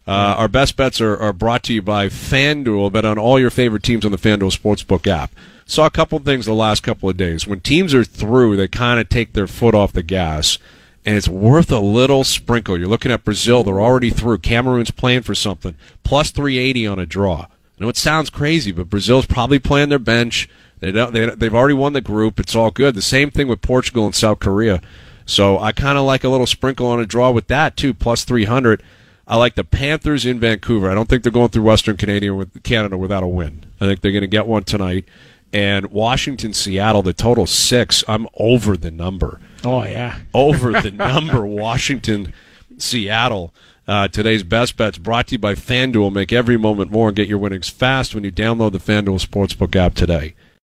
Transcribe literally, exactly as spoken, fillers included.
Uh, our best bets are, are brought to you by FanDuel. Bet on all your favorite teams on the FanDuel Sportsbook app. Saw a couple things the last couple of days. When teams are through, they kind of take their foot off the gas, and it's worth a little sprinkle. You're looking at Brazil. They're already through. Cameroon's playing for something. Plus three eighty on a draw. I know it sounds crazy, but Brazil's probably playing their bench. They don't, they, they've already won the group. It's all good. The same thing with Portugal and South Korea. So I kind of like a little sprinkle on a draw with that, too, plus three hundred. I like the Panthers in Vancouver. I don't think they're going through Western Canada with Canada without a win. I think they're going to get one tonight. And Washington, Seattle, the total six. I'm over the number. Oh, yeah. Over the number, Washington, Seattle. Uh, today's best bets brought to you by FanDuel. Make every moment more and get your winnings fast when you download the FanDuel Sportsbook app today.